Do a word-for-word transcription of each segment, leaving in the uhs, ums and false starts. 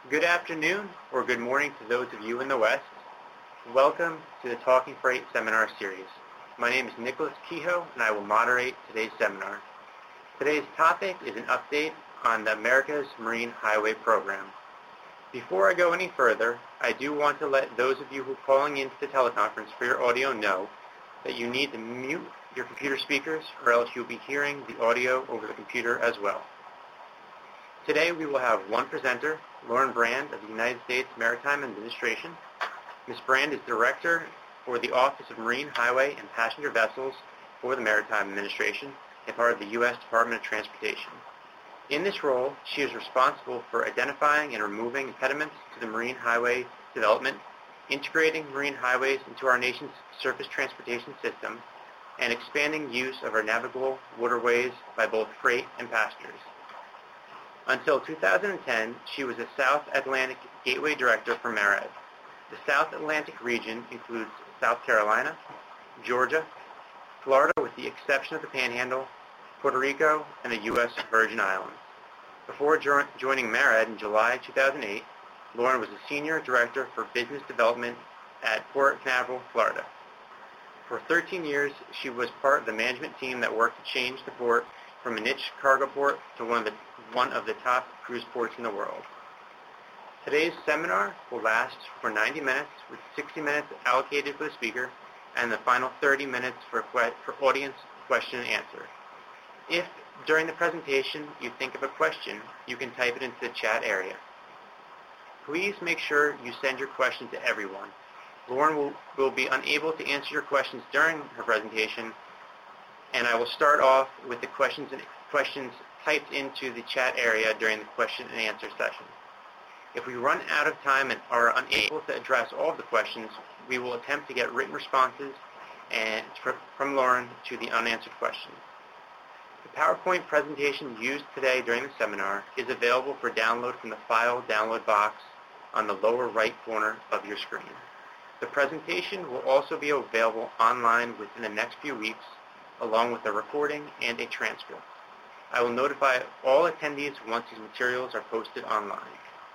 Good afternoon or good morning to those of you in the West. Welcome to the Talking Freight seminar series. My name is Nicholas Kehoe and I will moderate today's seminar. Today's topic is an update on the America's Marine Highway Program. Before I go any further, I do want to let those of you who are calling into the teleconference for your audio know that you need to mute your computer speakers or else you'll be hearing the audio over the computer as well. Today we will have one presenter, Lauren Brand of the United States Maritime Administration. Miz Brand is Director for the Office of Marine, Highway, and Passenger Vessels for the Maritime Administration and part of the U S Department of Transportation. In this role, she is responsible for identifying and removing impediments to the marine highway development, integrating marine highways into our nation's surface transportation system, and expanding use of our navigable waterways by both freight and passengers. Until two thousand ten, she was a South Atlantic Gateway Director for MARAD. The South Atlantic region includes South Carolina, Georgia, Florida with the exception of the Panhandle, Puerto Rico, and the U S Virgin Islands. Before jo- joining MARAD in July two thousand eight, Lauren was a Senior Director for Business Development at Port Canaveral, Florida. For thirteen years, she was part of the management team that worked to change the port from a niche cargo port to one of the, one of the top cruise ports in the world. Today's seminar will last for ninety minutes, with sixty minutes allocated for the speaker, and the final thirty minutes for, que- for audience question and answer. If during the presentation you think of a question, you can type it into the chat area. Please make sure you send your question to everyone. Lauren will, will be unable to answer your questions during her presentation, and I will start off with the questions and questions typed into the chat area during the question and answer session. If we run out of time and are unable to address all of the questions, we will attempt to get written responses and from Lauren to the unanswered questions. The PowerPoint presentation used today during the seminar is available for download from the file download box on the lower right corner of your screen. The presentation will also be available online within the next few weeks, along with a recording and a transcript. I will notify all attendees once these materials are posted online.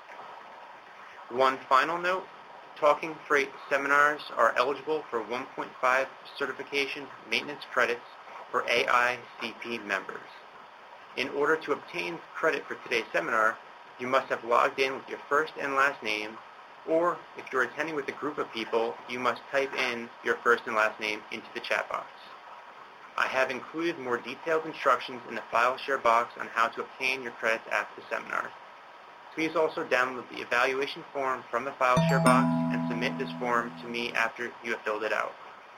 One final note, Talking Freight seminars are eligible for one point five certification maintenance credits for A I C P members. In order to obtain credit for today's seminar, you must have logged in with your first and last name, or if you're attending with a group of people, you must type in your first and last name into the chat box. I have included more detailed instructions in the file share box on how to obtain your credits after the seminar. Please also download the evaluation form from the file share box and submit this form to me after you have filled it out.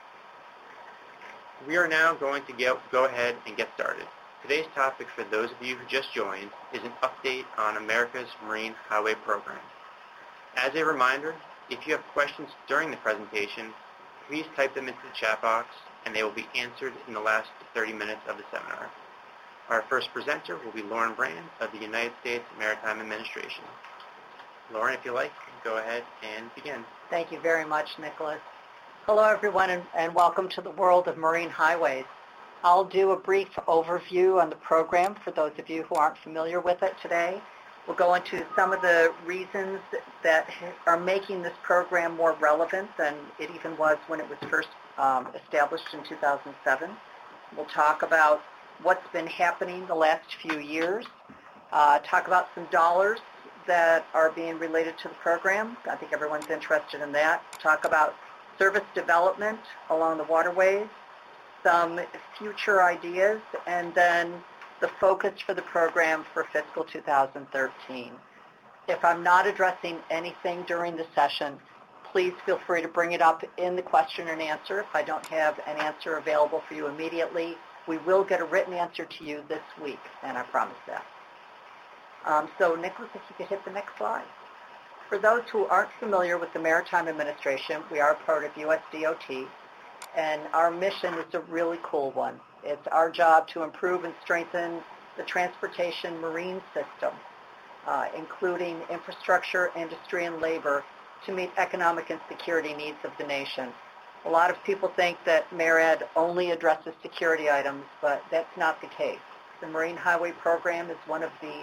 We are now going to go, go ahead and get started. Today's topic for those of you who just joined is an update on America's Marine Highway Program. As a reminder, if you have questions during the presentation, please type them into the chat box and they will be answered in the last thirty minutes of the seminar. Our first presenter will be Lauren Brand of the United States Maritime Administration. Lauren, if you like, go ahead and begin. Thank you very much, Nicholas. Hello, everyone, and, and welcome to the world of marine highways. I'll do a brief overview on the program for those of you who aren't familiar with it today. We'll go into some of the reasons that are making this program more relevant than it even was when it was first um, established in two thousand seven. We'll talk about what's been happening the last few years, uh, talk about some dollars that are being related to the program. I think everyone's interested in that. Talk about service development along the waterways, some future ideas, and then the focus for the program for fiscal two thousand thirteen. If I'm not addressing anything during the session, please feel free to bring it up in the question and answer. If I don't have an answer available for you immediately, we will get a written answer to you this week, and I promise that. Um, so, Nicholas, if you could hit the next slide. For those who aren't familiar with the Maritime Administration, we are part of U S D O T, and our mission is a really cool one. It's our job to improve and strengthen the transportation marine system, uh, including infrastructure, industry, and labor, to meet economic and security needs of the nation. A lot of people think that MARAD only addresses security items, but that's not the case. The Marine Highway Program is one of the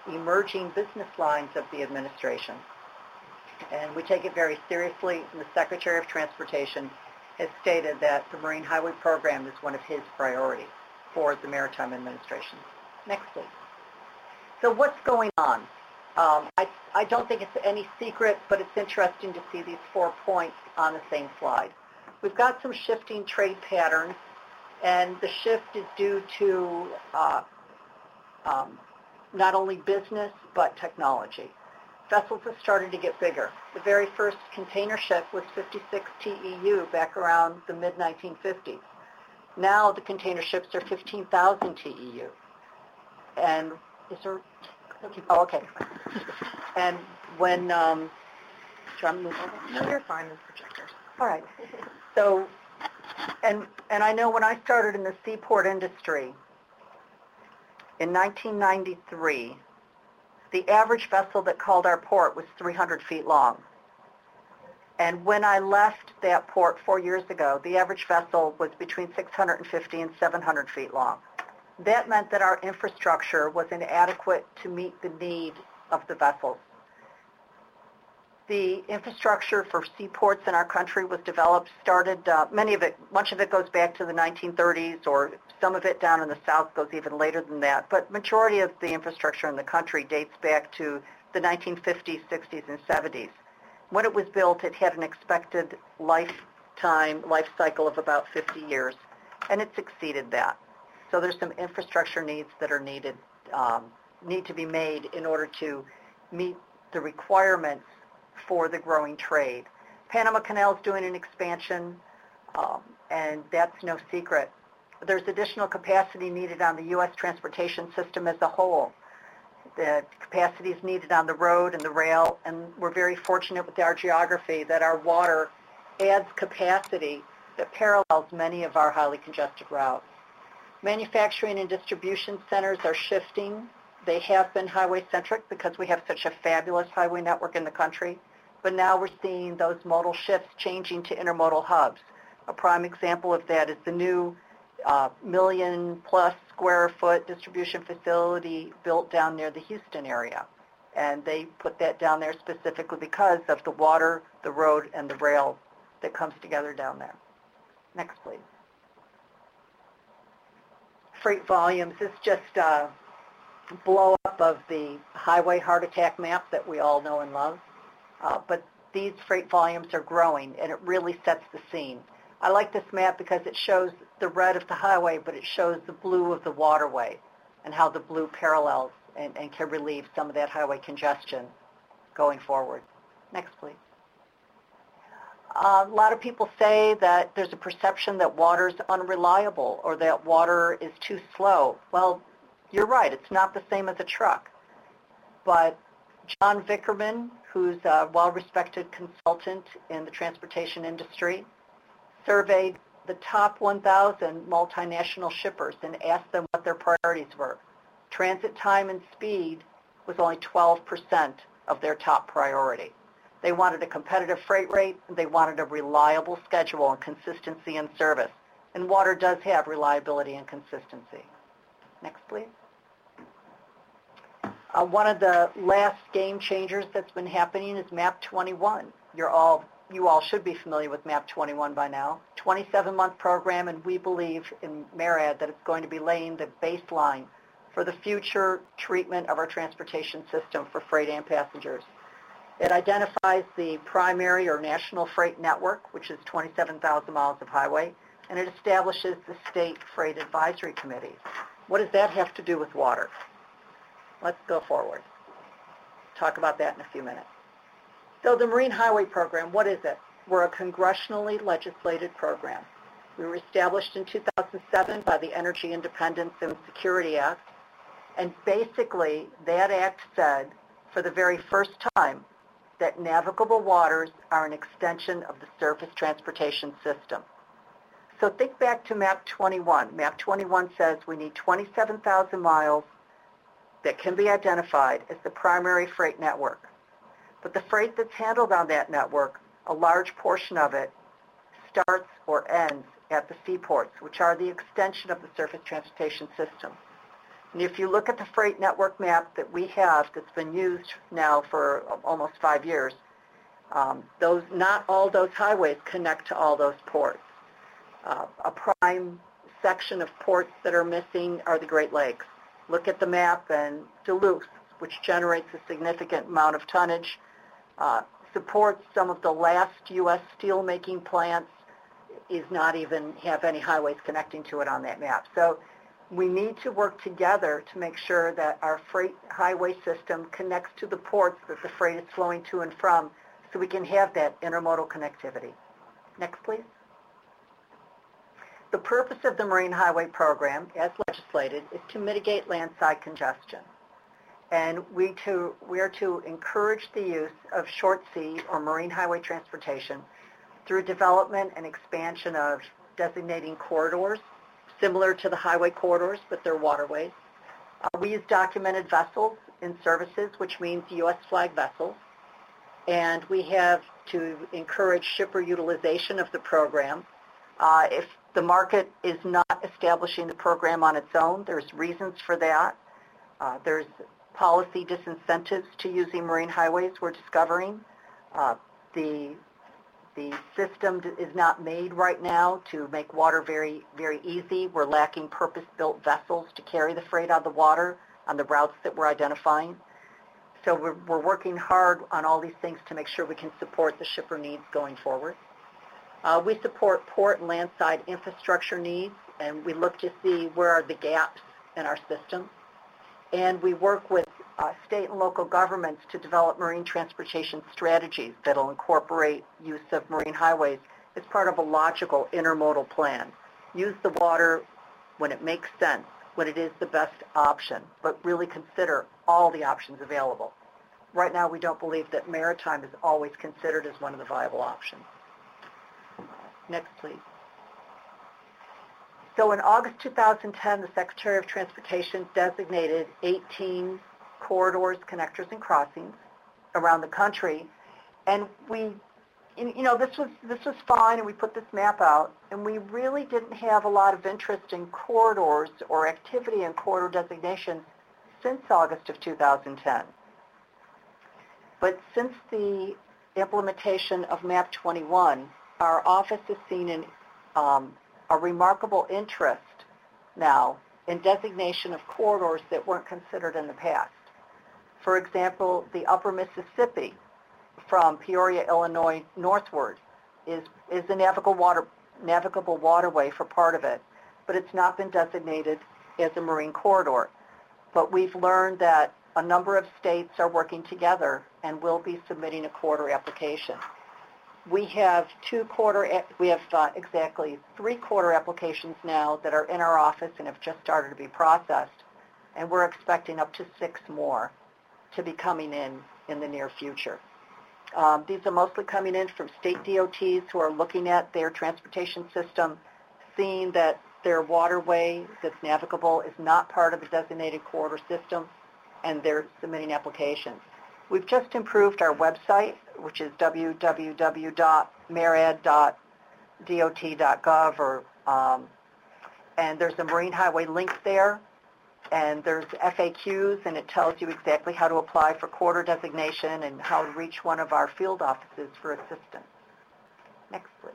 emerging business lines of the administration. And we take it very seriously, and the Secretary of Transportation has stated that the Marine Highway Program is one of his priorities for the Maritime Administration. Next, please. So what's going on? Um, I, I don't think it's any secret, but it's interesting to see these four points on the same slide. We've got some shifting trade patterns, and the shift is due to uh, um, not only business, but technology. Vessels have started to get bigger. The very first container ship was fifty-six T E U back around the mid nineteen fifties. Now the container ships are fifteen thousand T E U. And is there, oh, okay. And when, um, John, move over? No, you're fine with projectors. All right. So, and, and I know when I started in the seaport industry in nineteen ninety-three, the average vessel that called our port was three hundred feet long. And when I left that port four years ago, the average vessel was between six hundred fifty and seven hundred feet long. That meant that our infrastructure was inadequate to meet the need of the vessels. The infrastructure for seaports in our country was developed, started, uh, many of it, much of it goes back to the nineteen thirties, or some of it down in the south goes even later than that, but majority of the infrastructure in the country dates back to the nineteen fifties, sixties, and seventies. When it was built, it had an expected lifetime, life cycle of about fifty years, and it's exceeded that. So there's some infrastructure needs that are needed, um, need to be made in order to meet the requirements for the growing trade. Panama Canal is doing an expansion, um, and that's no secret. There's additional capacity needed on the U S transportation system as a whole. The capacity is needed on the road and the rail, and we're very fortunate with our geography that our water adds capacity that parallels many of our highly congested routes. Manufacturing and distribution centers are shifting. They have been highway-centric because we have such a fabulous highway network in the country, but now we're seeing those modal shifts changing to intermodal hubs. A prime example of that is the new uh, million-plus square foot distribution facility built down near the Houston area. And they put that down there specifically because of the water, the road, and the rail that comes together down there. Next, please. Freight volumes is just a blow-up of the highway heart attack map that we all know and love. Uh, but these freight volumes are growing, and it really sets the scene. I like this map because it shows the red of the highway, but it shows the blue of the waterway and how the blue parallels and, and can relieve some of that highway congestion going forward. Next, please. Uh, a lot of people say that there's a perception that water is unreliable or that water is too slow. Well, you're right. It's not the same as a truck. But John Vickerman, who's a well-respected consultant in the transportation industry, surveyed the top one thousand multinational shippers and asked them what their priorities were. Transit time and speed was only twelve percent of their top priority. They wanted a competitive freight rate, and they wanted a reliable schedule and consistency in service. And water does have reliability and consistency. Next, please. Uh, one of the last game changers that's been happening is MAP twenty-one. You're all, you all should be familiar with MAP twenty-one by now. twenty-seven month program, and we believe in MARAD that it's going to be laying the baseline for the future treatment of our transportation system for freight and passengers. It identifies the primary or national freight network, which is twenty-seven thousand miles of highway, and it establishes the state freight advisory committees. What does that have to do with water? Let's go forward. Talk about that in a few minutes. So the Marine Highway Program, what is it? We're a congressionally legislated program. We were established in two thousand seven by the Energy Independence and Security Act, and basically that act said for the very first time that navigable waters are an extension of the surface transportation system. So think back to MAP twenty-one. MAP twenty-one says we need twenty-seven thousand miles that can be identified as the primary freight network. But the freight that's handled on that network, a large portion of it starts or ends at the seaports, which are the extension of the surface transportation system. And if you look at the freight network map that we have that's been used now for almost five years, um, those not all those highways connect to all those ports. Uh, a prime section of ports that are missing are the Great Lakes. Look at the map, and Duluth, which generates a significant amount of tonnage, uh, supports some of the last U S steelmaking plants, is not even have any highways connecting to it on that map. So we need to work together to make sure that our freight highway system connects to the ports that the freight is flowing to and from, so we can have that intermodal connectivity. Next, please. The purpose of the Marine Highway Program, as legislated, is to mitigate landside congestion. And we, to, we are to encourage the use of short sea or marine highway transportation through development and expansion of designating corridors, similar to the highway corridors, but they're waterways. Uh, we use documented vessels in services, which means U S flag vessels. And we have to encourage shipper utilization of the program. Uh, if the market is not establishing the program on its own, there's reasons for that. Uh, there's policy disincentives to using marine highways we're discovering. Uh, the, the system is not made right now to make water very, very easy. We're lacking purpose-built vessels to carry the freight on the water on the routes that we're identifying. So we're, we're working hard on all these things to make sure we can support the shipper needs going forward. Uh, we support port and landside infrastructure needs, and we look to see where are the gaps in our system. And we work with uh, state and local governments to develop marine transportation strategies that will incorporate use of marine highways as part of a logical intermodal plan. Use the water when it makes sense, when it is the best option, but really consider all the options available. Right now, we don't believe that maritime is always considered as one of the viable options. Next, please. So in August two thousand ten, the Secretary of Transportation designated eighteen corridors, connectors, and crossings around the country. And we, you know, this was, this was fine, and we put this map out, and we really didn't have a lot of interest in corridors or activity in corridor designation since August of two thousand ten. But since the implementation of map twenty-one, our office has seen an, um, a remarkable interest now in designation of corridors that weren't considered in the past. For example, the upper Mississippi from Peoria, Illinois northward is, is a navigable, water, navigable waterway for part of it, but it's not been designated as a marine corridor. But we've learned that a number of states are working together and will be submitting a corridor application. We have two quarter, we have uh, exactly three quarter applications now that are in our office and have just started to be processed, and we're expecting up to six more to be coming in in the near future. Um, these are mostly coming in from state D O Ts who are looking at their transportation system, seeing that their waterway that's navigable is not part of the designated corridor system, and they're submitting applications. We've just improved our website, which is w w w dot marad dot d o t dot gov, or, um, and there's a marine highway link there, and there's F A Qs, and it tells you exactly how to apply for corridor designation and how to reach one of our field offices for assistance. Next, please.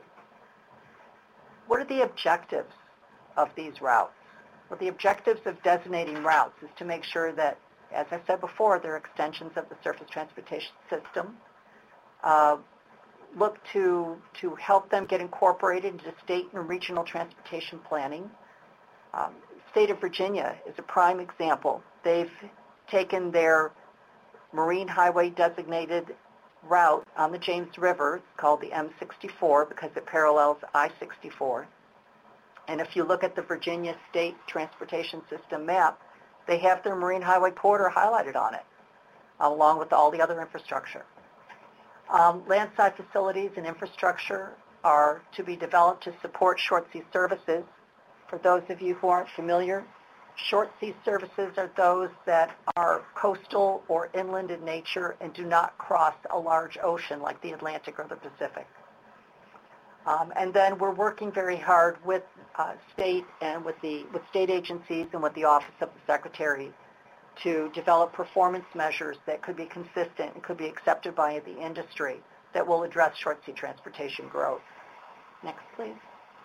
What are the objectives of these routes? Well, the objectives of designating routes is to make sure that, as I said before, they're extensions of the surface transportation system. Uh, look to, to help them get incorporated into state and regional transportation planning. Um, state of Virginia is a prime example. They've taken their marine highway designated route on the James River, it's called the M sixty-four because it parallels I sixty-four. And if you look at the Virginia State Transportation System map, they have their marine highway corridor highlighted on it, along with all the other infrastructure. Um, landside facilities and infrastructure are to be developed to support short sea services. For those of you who aren't familiar, short sea services are those that are coastal or inland in nature and do not cross a large ocean like the Atlantic or the Pacific. Um, and then we're working very hard with uh, state and with the with state agencies and with the Office of the Secretary to develop performance measures that could be consistent and could be accepted by the industry that will address short sea transportation growth. Next, please.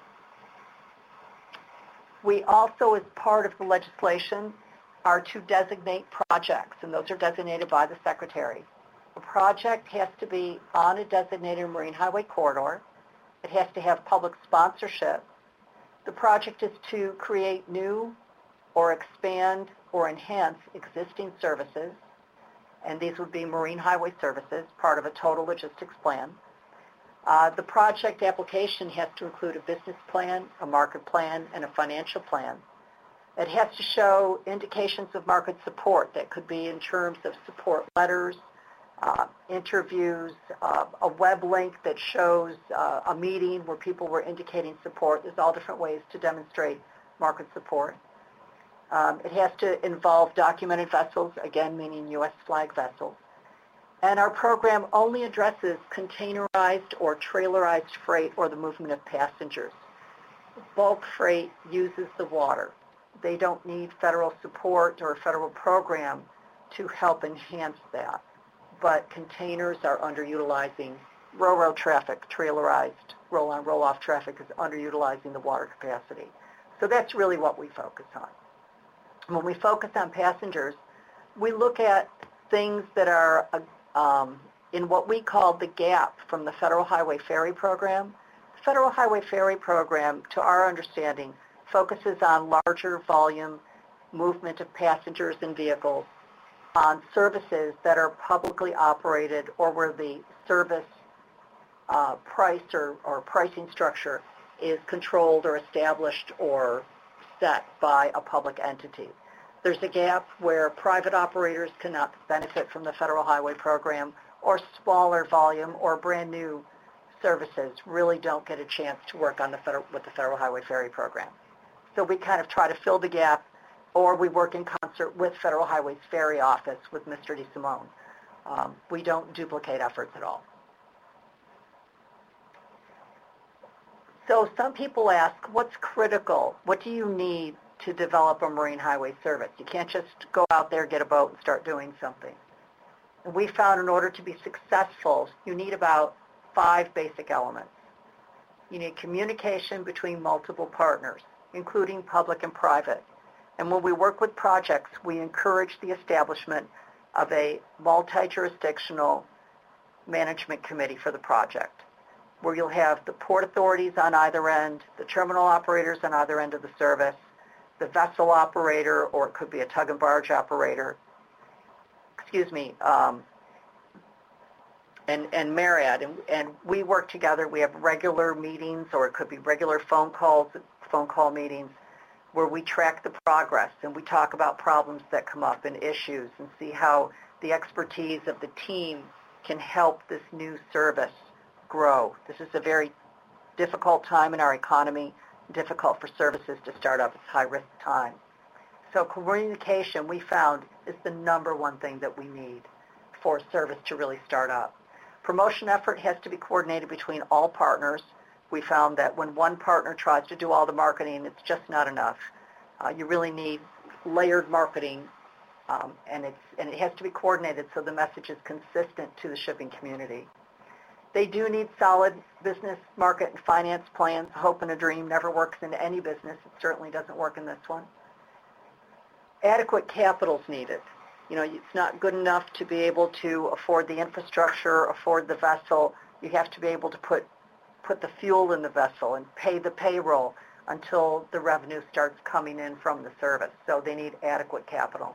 We also, as part of the legislation, are to designate projects, and those are designated by the Secretary. A project has to be on a designated marine highway corridor. It has to have public sponsorship. The project is to create new or expand or enhance existing services, and these would be marine highway services, part of a total logistics plan. Uh, the project application has to include a business plan, a market plan, and a financial plan. It has to show indications of market support that could be in terms of support letters, uh, interviews, uh, a web link that shows uh, a meeting where people were indicating support. There's all different ways to demonstrate market support. Um, it has to involve documented vessels, again meaning U S flag vessels. And our program only addresses containerized or trailerized freight or the movement of passengers. Bulk freight uses the water. They don't need federal support or a federal program to help enhance that. But containers are underutilizing railroad traffic, trailerized roll-on, roll-off traffic is underutilizing the water capacity. So that's really what we focus on. When we focus on passengers, we look at things that are um, in what we call the gap from the Federal Highway Ferry Program. The Federal Highway Ferry Program, to our understanding, focuses on larger volume movement of passengers and vehicles on services that are publicly operated or where the service uh, price or, or pricing structure is controlled or established or set by a public entity. There's a gap where private operators cannot benefit from the Federal Highway Program, or smaller volume or brand new services really don't get a chance to work on the federal, with the Federal Highway Ferry Program. So we kind of try to fill the gap, or we work in concert with Federal Highway's Ferry Office with Mister DeSimone. Um, we don't duplicate efforts at all. So some people ask, what's critical? What do you need to develop a marine highway service? You can't just go out there, get a boat, and start doing something. And we found in order to be successful, you need about five basic elements. You need communication between multiple partners, including public and private. And when we work with projects, we encourage the establishment of a multi-jurisdictional management committee for the project, where you'll have the port authorities on either end, the terminal operators on either end of the service, the vessel operator, or it could be a tug and barge operator, excuse me, um, and, and MARAD. And, and we work together. We have regular meetings, or it could be regular phone calls, phone call meetings, where we track the progress and we talk about problems that come up and issues and see how the expertise of the team can help this new service grow. This is a very difficult time in our economy, difficult for services to start up. It's high-risk time. So communication, we found, is the number one thing that we need for a service to really start up. Promotion effort has to be coordinated between all partners. We found that when one partner tries to do all the marketing, it's just not enough. Uh, you really need layered marketing, um, and, it's, and it has to be coordinated so the message is consistent to the shipping community. They do need solid business, market, and finance plans. Hope and a dream never works in any business. It certainly doesn't work in this one. Adequate capital is needed. You know, it's not good enough to be able to afford the infrastructure, afford the vessel. You have to be able to put put the fuel in the vessel and pay the payroll until the revenue starts coming in from the service. So they need adequate capital.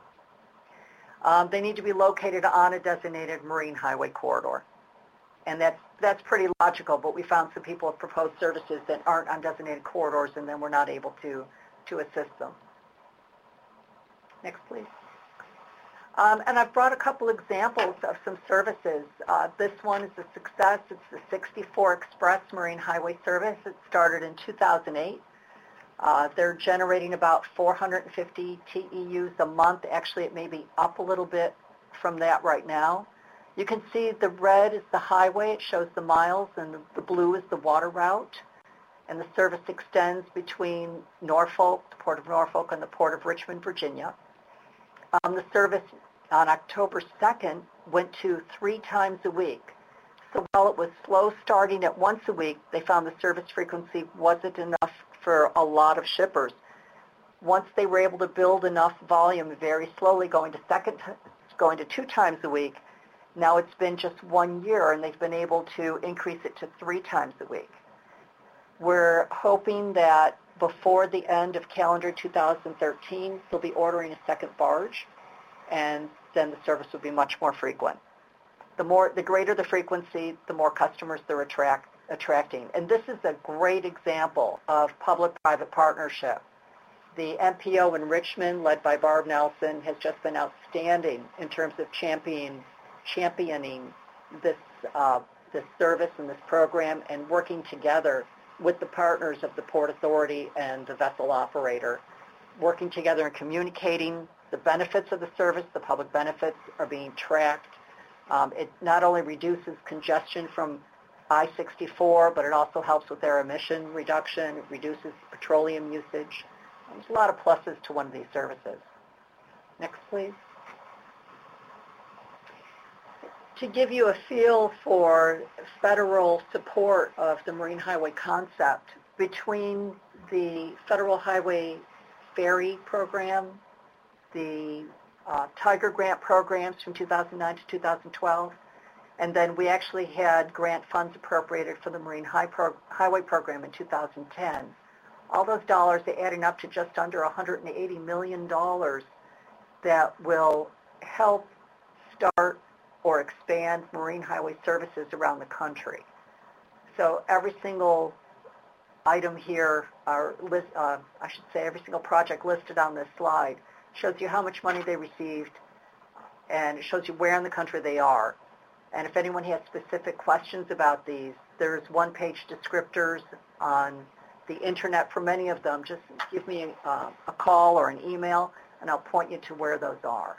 Um, they need to be located on a designated marine highway corridor. And that's, that's pretty logical, but we found some people have proposed services that aren't on designated corridors, and then we're not able to, to assist them. Next, please. Um, and I've brought a couple examples of some services. Uh, this one is a success. It's the sixty-four Express Marine Highway Service. It started in two thousand eight. Uh, they're generating about four hundred fifty T E Us a month. Actually, it may be up a little bit from that right now. You can see the red is the highway. It shows the miles, and the, the blue is the water route. And the service extends between Norfolk, the Port of Norfolk, and the Port of Richmond, Virginia. Um, the service on October second went to three times a week. So while it was slow starting at once a week, they found the service frequency wasn't enough for a lot of shippers. Once they were able to build enough volume, very slowly going to second, going to two times a week, now it's been just one year, and they've been able to increase it to three times a week. We're hoping that before the end of calendar two thousand thirteen, they'll be ordering a second barge, and then the service will be much more frequent. The more, the greater the frequency, the more customers they're attract, attracting. And this is a great example of public-private partnership. The M P O in Richmond, led by Barb Nelson, has just been outstanding in terms of championing, championing this, uh, this service and this program, and working together with the partners of the Port Authority and the vessel operator, working together and communicating the benefits of the service. The public benefits are being tracked. Um, it not only reduces congestion from I sixty-four, but it also helps with air emission reduction. It reduces petroleum usage. There's a lot of pluses to one of these services. Next, please. To give you a feel for federal support of the Marine Highway concept, between the Federal Highway Ferry Program, the uh, Tiger Grant programs from two thousand nine to two thousand twelve, and then we actually had grant funds appropriated for the Marine High Pro- Highway Program in two thousand ten. All those dollars are adding up to just under one hundred eighty million dollars that will help start or expand marine highway services around the country. So every single item here, are list, uh, I should say every single project listed on this slide, shows you how much money they received, and it shows you where in the country they are. And if anyone has specific questions about these, there's one-page descriptors on the internet for many of them. Just give me a, uh, a call or an email, and I'll point you to where those are.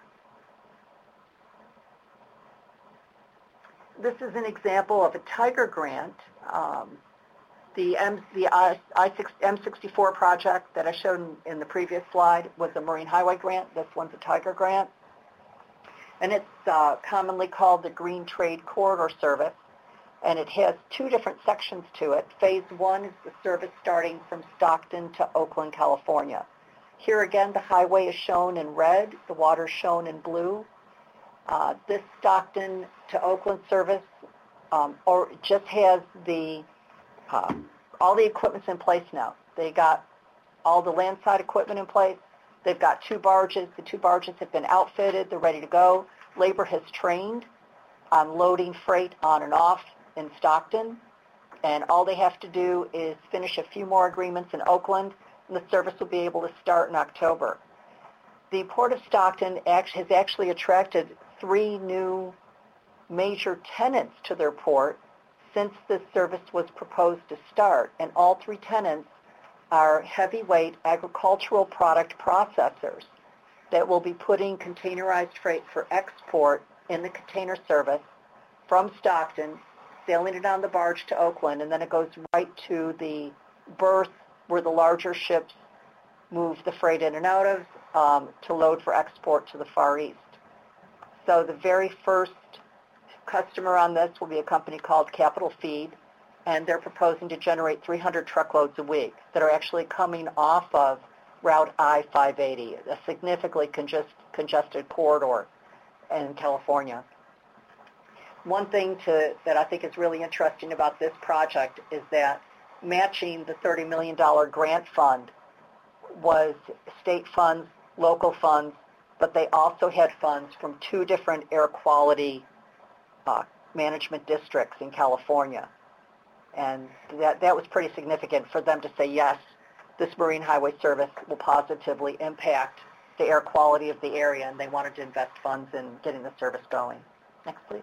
This is an example of a Tiger Grant. Um, the M, the I, I six, M sixty-four project that I showed in, in the previous slide was a Marine Highway Grant. This one's a Tiger Grant. And it's uh, commonly called the Green Trade Corridor Service. And it has two different sections to it. Phase one is the service starting from Stockton to Oakland, California. Here again, the highway is shown in red, the water is shown in blue. Uh, this Stockton to Oakland service um, or just has the uh, all the equipment's in place now. They got all the landside equipment in place. They've got two barges. The two barges have been outfitted. They're ready to go. Labor has trained on loading freight on and off in Stockton, and all they have to do is finish a few more agreements in Oakland, and the service will be able to start in October. The Port of Stockton has actually attracted three new major tenants to their port since this service was proposed to start, and all three tenants are heavyweight agricultural product processors that will be putting containerized freight for export in the container service from Stockton, sailing it on the barge to Oakland, and then it goes right to the berth where the larger ships move the freight in and out of um, to load for export to the Far East. So the very first customer on this will be a company called Capital Feed, and they're proposing to generate three hundred truckloads a week that are actually coming off of Route I five eighty, a significantly congest, congested corridor in California. One thing to, that I think is really interesting about this project is that matching the thirty million dollars grant fund was state funds, local funds, but they also had funds from two different air quality uh, management districts in California. And that, that was pretty significant for them to say, yes, this Marine Highway Service will positively impact the air quality of the area, and they wanted to invest funds in getting the service going. Next, please.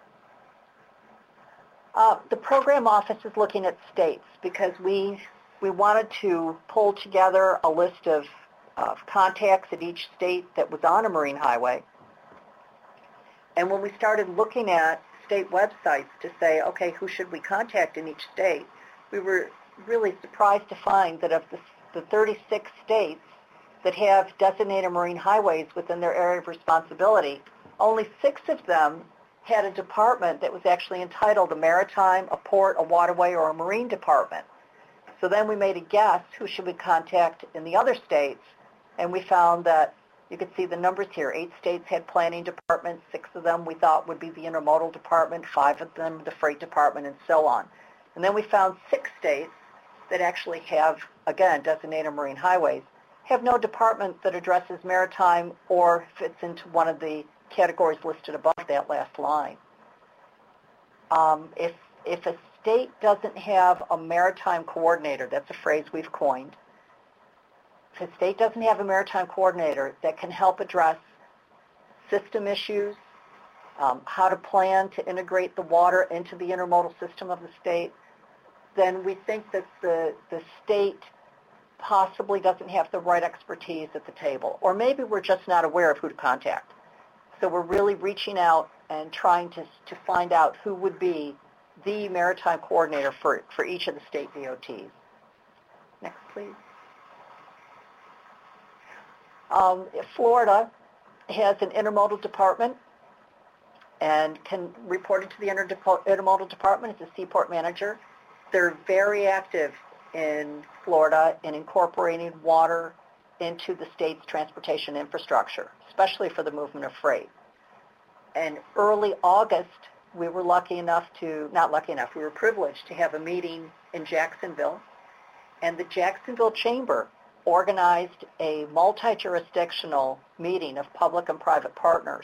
Uh, the program office is looking at states because we, we wanted to pull together a list of, of contacts at each state that was on a marine highway And when we started looking at state websites to say, okay, who should we contact in each state, we were really surprised to find that of the, the thirty-six states that have designated marine highways within their area of responsibility, only six of them had a department that was actually entitled a maritime, a port, a waterway, or a marine department. So then we made a guess who should we contact in the other states, and we found that you could see the numbers here. Eight states had planning departments. Six of them we thought would be the intermodal department, five of them the freight department, and so on. And then we found six states that actually have, again, designated marine highways, have no department that addresses maritime or fits into one of the categories listed above that last line. Um, if, if a state doesn't have a maritime coordinator, that's a phrase we've coined, if a state doesn't have a maritime coordinator that can help address system issues, um, how to plan to integrate the water into the intermodal system of the state, then we think that the, the state possibly doesn't have the right expertise at the table. Or maybe we're just not aware of who to contact. So we're really reaching out and trying to, to find out who would be the maritime coordinator for, for each of the state D O Ts. Next, please. Um, Florida has an intermodal department and can report it to the intermodal department as a seaport manager. They're very active in Florida in incorporating water into the state's transportation infrastructure, especially for the movement of freight. And early August, we were lucky enough to, not lucky enough, we were privileged to have a meeting in Jacksonville, and the Jacksonville Chamber organized a multi-jurisdictional meeting of public and private partners.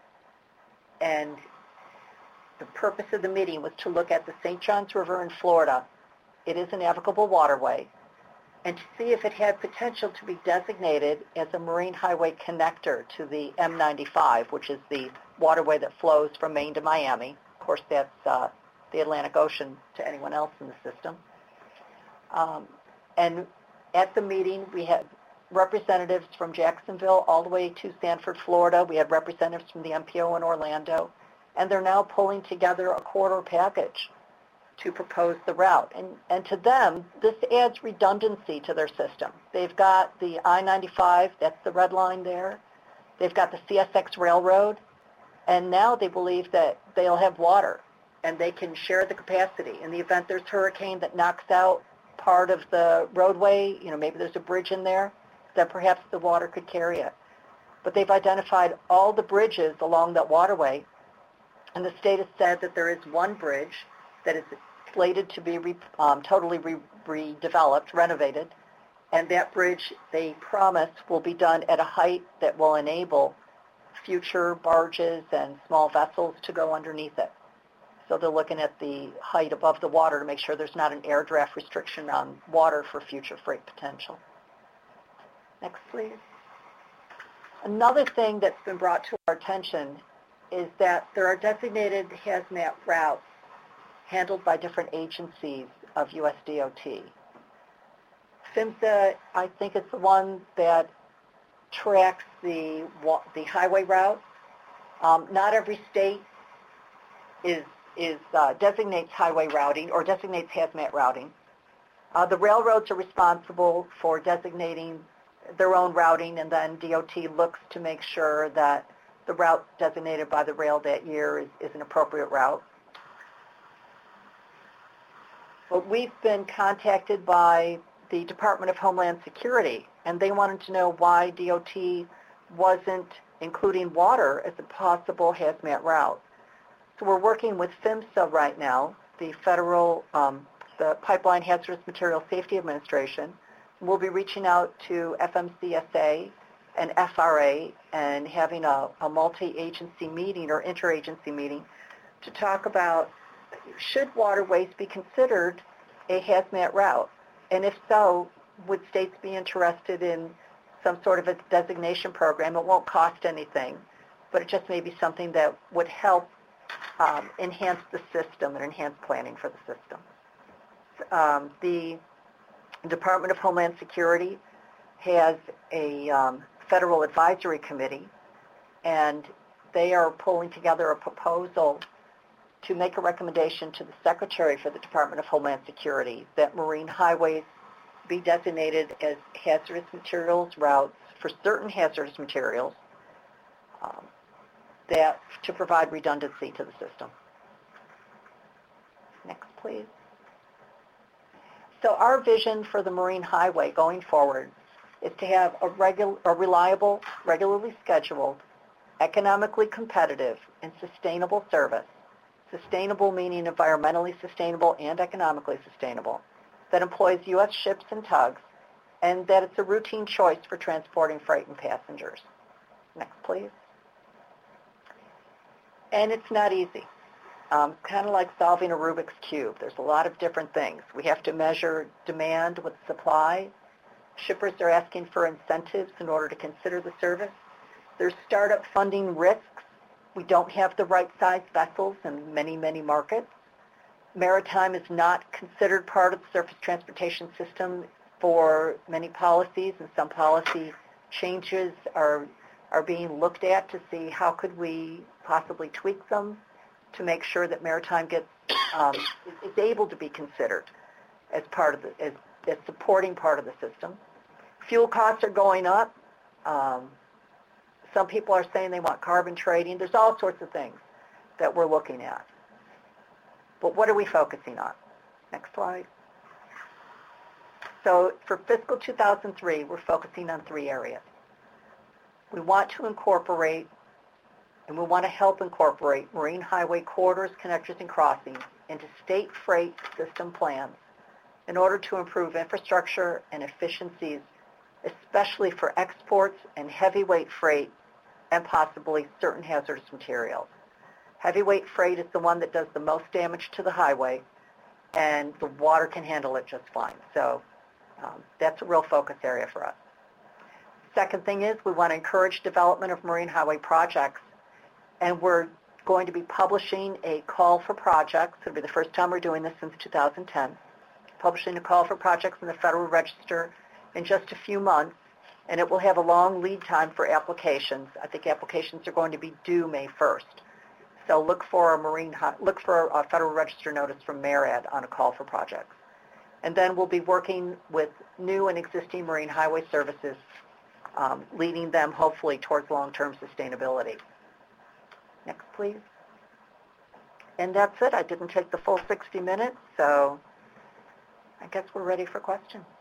And the purpose of the meeting was to look at the Saint Johns River in Florida. It is a navigable waterway, and to see if it had potential to be designated as a marine highway connector to the M ninety-five, which is the waterway that flows from Maine to Miami. Of course, that's uh, the Atlantic Ocean to anyone else in the system. Um, and at the meeting, we had representatives from Jacksonville all the way to Sanford, Florida. We had representatives from the M P O in Orlando, and they're now pulling together a corridor package to propose the route. And, and to them, this adds redundancy to their system. They've got the I ninety-five, that's the red line there. They've got the C S X Railroad, and now they believe that they'll have water, and they can share the capacity. In the event there's a hurricane that knocks out part of the roadway, you know, maybe there's a bridge in there, then perhaps the water could carry it. But they've identified all the bridges along that waterway, and the state has said that there is one bridge that is slated to be re, um, totally re, redeveloped, renovated, and that bridge, they promise, will be done at a height that will enable future barges and small vessels to go underneath it. So they're looking at the height above the water to make sure there's not an air draft restriction on water for future freight potential. Next, please. Another thing that's been brought to our attention is that there are designated hazmat routes handled by different agencies of U S D O T. PHMSA, I think, is the one that tracks the, the highway route. Um, not every state is, is uh, designates highway routing or designates hazmat routing. Uh, the railroads are responsible for designating their own routing, and then D O T looks to make sure that the route designated by the rail that year is, is an appropriate route. But we've been contacted by the Department of Homeland Security, and they wanted to know why D O T wasn't including water as a possible hazmat route. So we're working with PHMSA right now, the Federal, um, the Pipeline Hazardous Material Safety Administration. We'll be reaching out to F M C S A and F R A and having a, a multi-agency meeting or interagency meeting to talk about, should waterways be considered a hazmat route? And if so, would states be interested in some sort of a designation program? It won't cost anything, but it just may be something that would help um, enhance the system and enhance planning for the system. Um, the Department of Homeland Security has a um, federal advisory committee, and they are pulling together a proposal to make a recommendation to the Secretary for the Department of Homeland Security that marine highways be designated as hazardous materials routes for certain hazardous materials um, that to provide redundancy to the system. Next, please. So our vision for the marine highway going forward is to have a, regu- a reliable, regularly scheduled, economically competitive, and sustainable service. Sustainable meaning environmentally sustainable and economically sustainable, that employs U S ships and tugs, and that it's a routine choice for transporting freight and passengers. Next, please. And it's not easy. Um, kind of like solving a Rubik's Cube. There's a lot of different things. We have to measure demand with supply. Shippers are asking for incentives in order to consider the service. There's startup funding risks. We don't have the right size vessels in many, many markets. Maritime is not considered part of the surface transportation system for many policies, and some policy changes are, are being looked at to see how could we possibly tweak them to make sure that maritime gets, um, is, is able to be considered as part of the, as, as supporting part of the system. Fuel costs are going up. Um, Some people are saying they want carbon trading. There's all sorts of things that we're looking at. But what are we focusing on? Next slide. So for fiscal two thousand three, we're focusing on three areas. We want to incorporate, and we want to help incorporate marine highway corridors, connectors, and crossings into state freight system plans in order to improve infrastructure and efficiencies, especially for exports and heavyweight freight and possibly certain hazardous materials. Heavyweight freight is the one that does the most damage to the highway, and the water can handle it just fine. So um, that's a real focus area for us. Second thing is we want to encourage development of marine highway projects, and we're going to be publishing a call for projects. It'll be the first time we're doing this since two thousand ten. Publishing a call for projects in the Federal Register in just a few months, and it will have a long lead time for applications. I think applications are going to be due May first. So look for a marine look for a Federal Register notice from MARAD on a call for projects. And then we'll be working with new and existing marine highway services, um, leading them hopefully towards long-term sustainability. Next, please. And that's it. I didn't take the full sixty minutes, so I guess we're ready for questions.